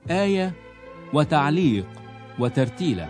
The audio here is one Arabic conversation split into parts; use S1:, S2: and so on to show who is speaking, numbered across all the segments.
S1: آية وتعليق وترتيلة.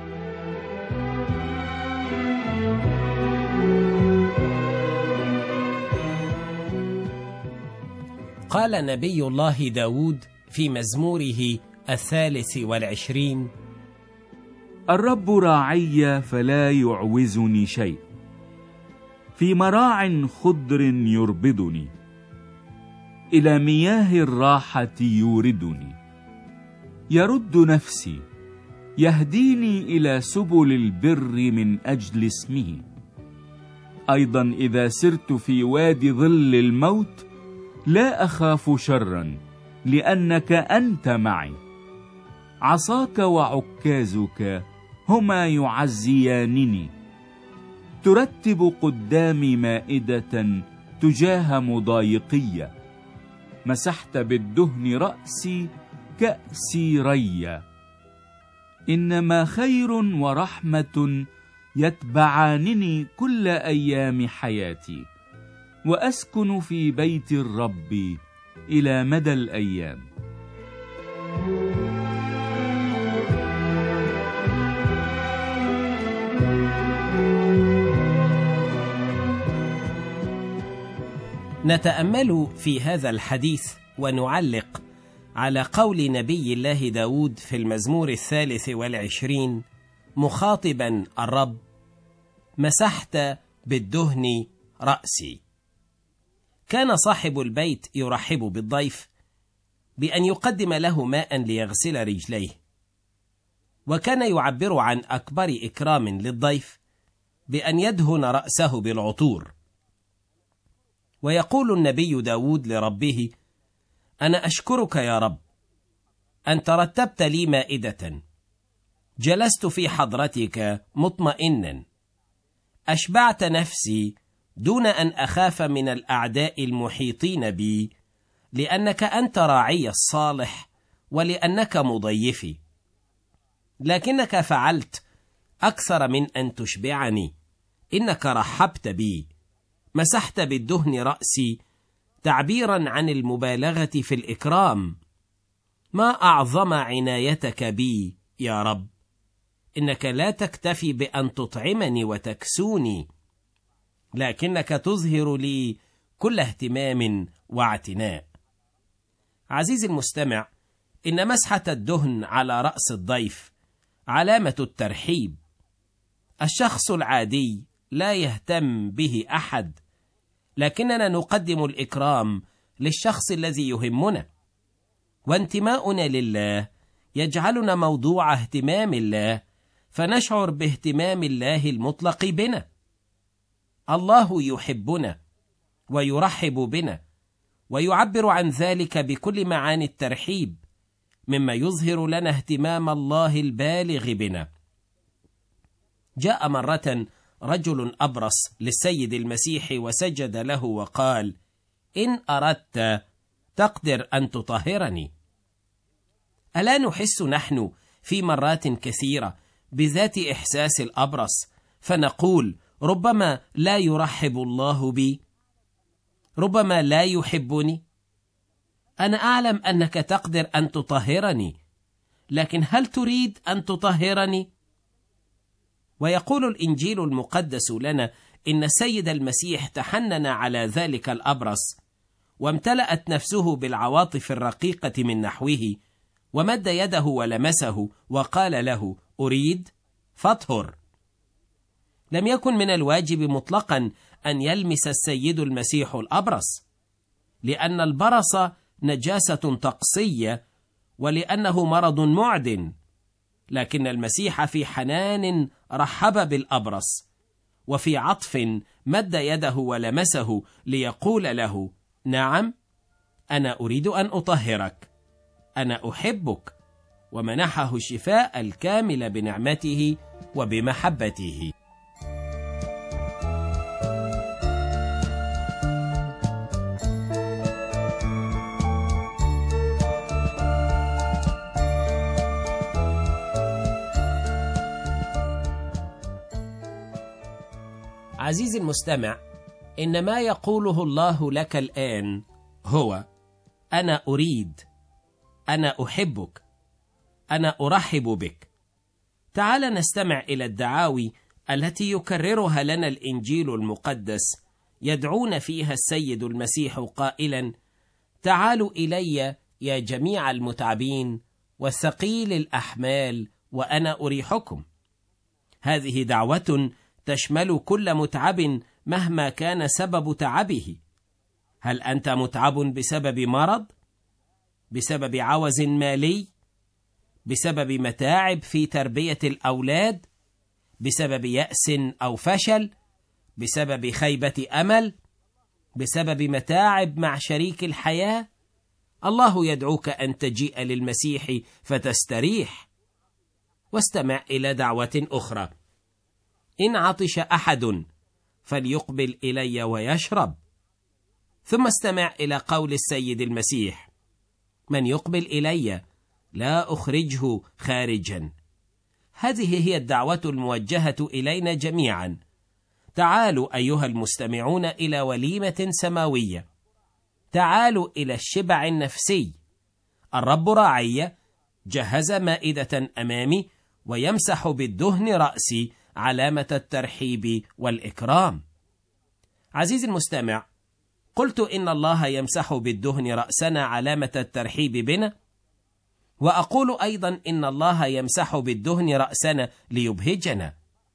S2: قال نبي الله داود في مزموره 23:
S3: الرب راعي فلا يعوزني شيء، في مراع خضر يربضني، إلى مياه الراحة يوردني، يرد نفسي، يهديني إلى سبل البر من أجل اسمه. أيضا إذا سرت في وادي ظل الموت لا أخاف شرا، لأنك أنت معي، عصاك وعكازك هما يعزيانني. ترتب قدامي مائدة تجاه مضايقية، مسحت بالدهن رأسي كأسي ريا. إنما خير ورحمة يتبعانني كل أيام حياتي، وأسكن في بيت الرب إلى مدى الأيام.
S2: نتأمل في هذا الحديث ونعلق على قول نبي الله داود في المزمور 23 مخاطبا الرب: مسحت بالدهن رأسي. كان صاحب البيت يرحب بالضيف بأن يقدم له ماء ليغسل رجليه، وكان يعبر عن أكبر إكرام للضيف بأن يدهن رأسه بالعطور. ويقول النبي داود لربه: أنا أشكرك يا رب، أنت رتبت لي مائدة، جلست في حضرتك مطمئنا، أشبعت نفسي دون أن أخاف من الأعداء المحيطين بي، لأنك أنت راعي الصالح ولأنك مضيفي. لكنك فعلت أكثر من أن تشبعني، إنك رحبت بي، مسحت بالدهن رأسي، تعبيرا عن المبالغة في الإكرام. ما أعظم عنايتك بي يا رب، إنك لا تكتفي بأن تطعمني وتكسوني، لكنك تظهر لي كل اهتمام واعتناء. عزيزي المستمع، إن مسحة الدهن على رأس الضيف علامة الترحيب. الشخص العادي لا يهتم به أحد، لكننا نقدم الإكرام للشخص الذي يهمنا، وانتماؤنا لله يجعلنا موضوع اهتمام الله، فنشعر باهتمام الله المطلق بنا. الله يحبنا ويرحب بنا، ويعبر عن ذلك بكل معاني الترحيب، مما يظهر لنا اهتمام الله البالغ بنا. جاء مرة رجل أبرص للسيد المسيح وسجد له وقال: إن أردت تقدر أن تطهرني. ألا نحس نحن في مرات كثيرة بذات إحساس الأبرص، فنقول: ربما لا يرحب الله بي، ربما لا يحبني. أنا أعلم أنك تقدر أن تطهرني، لكن هل تريد أن تطهرني؟ ويقول الإنجيل المقدس لنا إن السيد المسيح تحنن على ذلك الأبرص، وامتلأت نفسه بالعواطف الرقيقة من نحوه، ومد يده ولمسه وقال له: أريد، فاطهر. لم يكن من الواجب مطلقا أن يلمس السيد المسيح الأبرص، لأن البرص نجاسة طقسية، ولأنه مرض معدن. لكن المسيح في حنان رحب بالأبرص، وفي عطف مد يده ولمسه ليقول له: نعم، أنا أريد أن أطهرك، أنا أحبك، ومنحه الشفاء الكامل بنعمته وبمحبته. عزيزي المستمع، إن ما يقوله الله لك الآن هو: أنا أريد، أنا أحبك، أنا أرحب بك. تعال نستمع إلى الدعاوي التي يكررها لنا الإنجيل المقدس، يدعون فيها السيد المسيح قائلا: تعالوا إلي يا جميع المتعبين والثقيل الأحمال وأنا أريحكم. هذه دعوة تشمل كل متعب مهما كان سبب تعبه. هل أنت متعب بسبب مرض؟ بسبب عوز مالي؟ بسبب متاعب في تربية الأولاد؟ بسبب يأس أو فشل؟ بسبب خيبة أمل؟ بسبب متاعب مع شريك الحياة؟ الله يدعوك أن تجيء للمسيح فتستريح. واستمع إلى دعوة أخرى: إن عطش أحد فليقبل إلي ويشرب. ثم استمع إلى قول السيد المسيح: من يقبل إلي لا أخرجه خارجا. هذه هي الدعوة الموجهة إلينا جميعا. تعالوا أيها المستمعون إلى وليمة سماوية، تعالوا إلى الشبع النفسي. الرب راعي جهز مائدة أمامي ويمسح بالدهن رأسي، علامة الترحيب والإكرام. عزيزي المستمع، قلت إن الله يمسح بالدهن رأسنا علامة الترحيب بنا، وأقول أيضا إن الله يمسح بالدهن رأسنا ليبهجنا.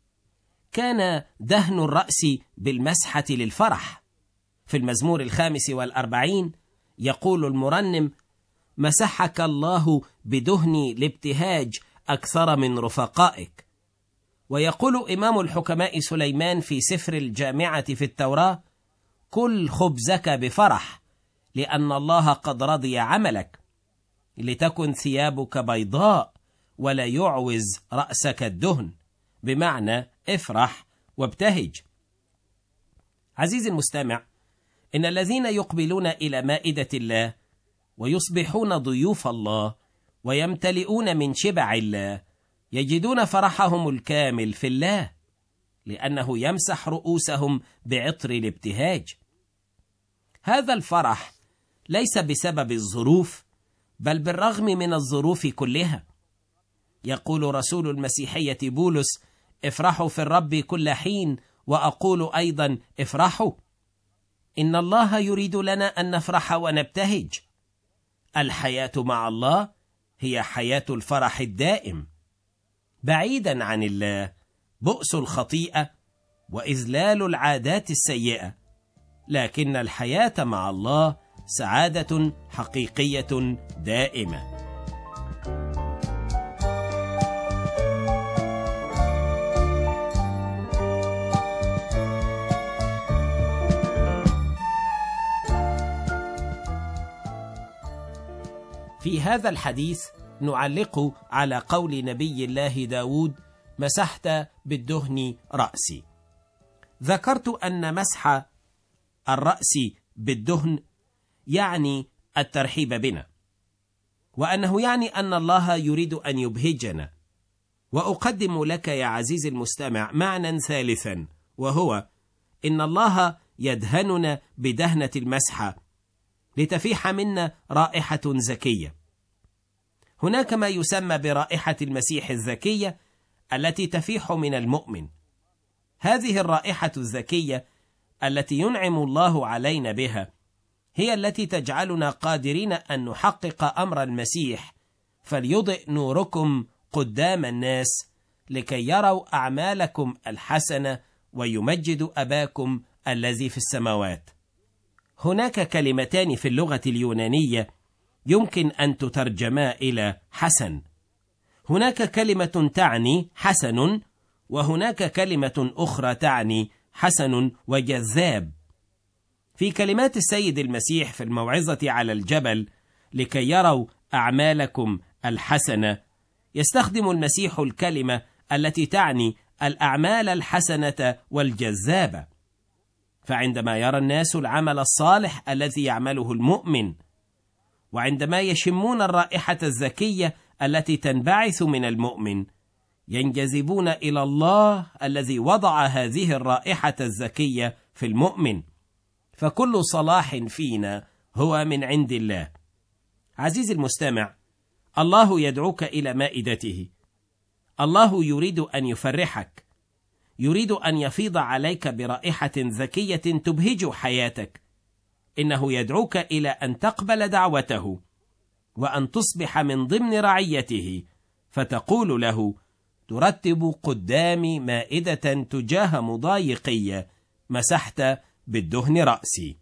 S2: كان دهن الرأس بالمسحة للفرح. في المزمور 45 يقول المرنم: مسحك الله بدهن الابتهاج أكثر من رفقائك. ويقول إمام الحكماء سليمان في سفر الجامعة في التوراة: كل خبزك بفرح لأن الله قد رضي عملك، لتكن ثيابك بيضاء ولا يعوز رأسك الدهن. بمعنى افرح وابتهج. عزيزي المستمع، إن الذين يقبلون إلى مائدة الله ويصبحون ضيوف الله ويمتلئون من شبع الله يجدون فرحهم الكامل في الله، لأنه يمسح رؤوسهم بعطر الابتهاج. هذا الفرح ليس بسبب الظروف، بل بالرغم من الظروف كلها. يقول رسول المسيحية بولس: افرحوا في الرب كل حين، وأقول أيضا افرحوا. إن الله يريد لنا أن نفرح ونبتهج. الحياة مع الله هي حياة الفرح الدائم. بعيدا عن الله بؤس الخطيئة وإذلال العادات السيئة، لكن الحياة مع الله سعادة حقيقية دائمة. في هذا الحديث نعلق على قول نبي الله داود: مسحت بالدهن رأسي. ذكرت أن مسح الرأس بالدهن يعني الترحيب بنا، وأنه يعني أن الله يريد أن يبهجنا. وأقدم لك يا عزيزي المستمع معنى ثالثا، وهو إن الله يدهننا بدهنة المسحة لتفيح منا رائحة زكية. هناك ما يسمى برائحة المسيح الزكية التي تفيح من المؤمن. هذه الرائحة الزكية التي ينعم الله علينا بها هي التي تجعلنا قادرين أن نحقق أمر المسيح: فليضئ نوركم قدام الناس لكي يروا أعمالكم الحسنة ويمجدوا أباكم الذي في السماوات. هناك كلمتان في اللغة اليونانية يمكن أن تترجما إلى حسن. هناك كلمة تعني حسن، وهناك كلمة أخرى تعني حسن وجذاب. في كلمات السيد المسيح في الموعظة على الجبل: لكي يروا أعمالكم الحسنة، يستخدم المسيح الكلمة التي تعني الأعمال الحسنة والجذابة. فعندما يرى الناس العمل الصالح الذي يعمله المؤمن، وعندما يشمون الرائحة الزكية التي تنبعث من المؤمن، ينجذبون إلى الله الذي وضع هذه الرائحة الزكية في المؤمن. فكل صلاح فينا هو من عند الله. عزيزي المستمع، الله يدعوك إلى مائدته. الله يريد أن يفرحك، يريد أن يفيض عليك برائحة زكية تبهج حياتك. إنه يدعوك إلى أن تقبل دعوته وأن تصبح من ضمن رعيته، فتقول له: ترتب قدامي مائدة تجاه مضايقي، مسحت بالدهن رأسي.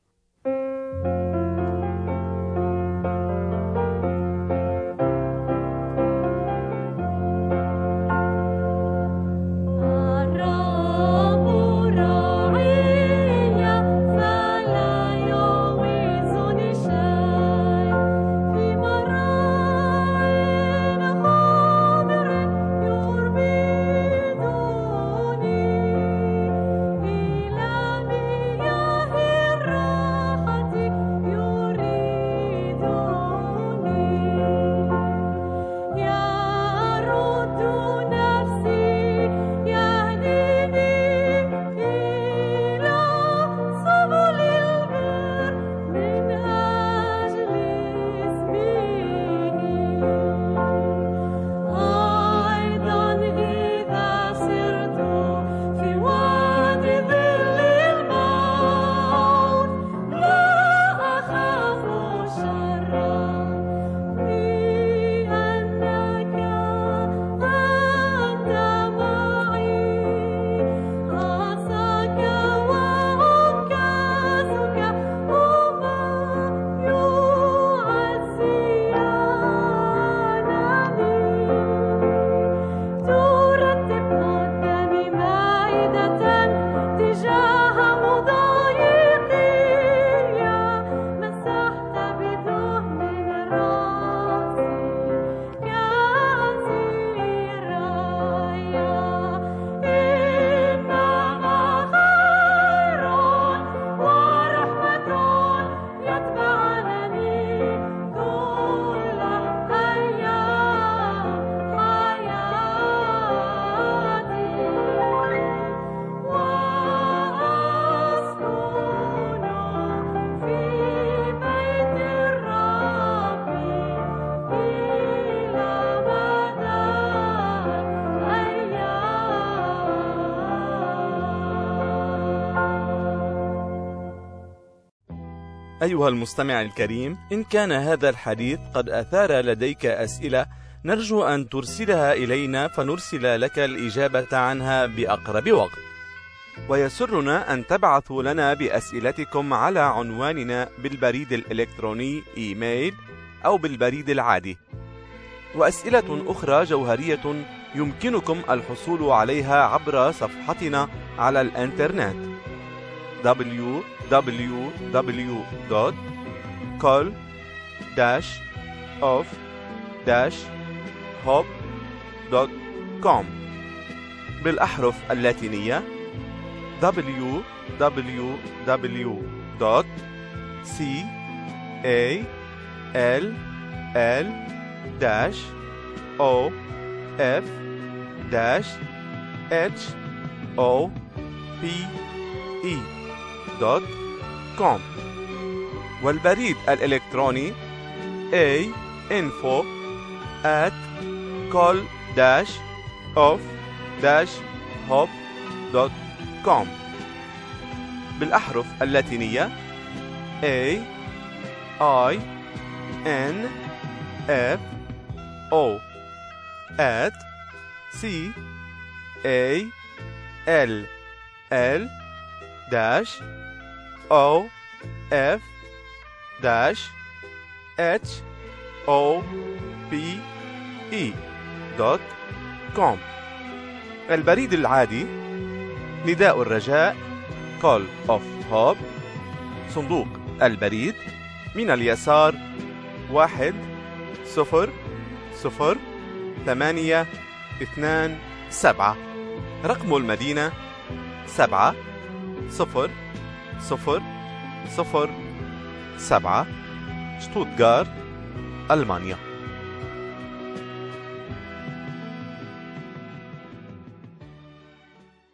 S4: أيها المستمع الكريم، إن كان هذا الحديث قد أثار لديك أسئلة، نرجو أن ترسلها إلينا فنرسل لك الإجابة عنها بأقرب وقت. ويسرنا أن تبعثوا لنا بأسئلتكم على عنواننا بالبريد الإلكتروني إيميل أو بالبريد العادي. وأسئلة أخرى جوهرية يمكنكم الحصول عليها عبر صفحتنا على الإنترنت www.call-of-hope.com بالأحرف اللاتينية www.call-of-hope.com والبريد الإلكتروني info@call-of-hope.com بالأحرف اللاتينية info@call-of-hope.com البريد العادي نداء الرجاء Call of Hope، صندوق البريد من اليسار 100-827، رقم المدينة 70007، شتوتغارت، ألمانيا.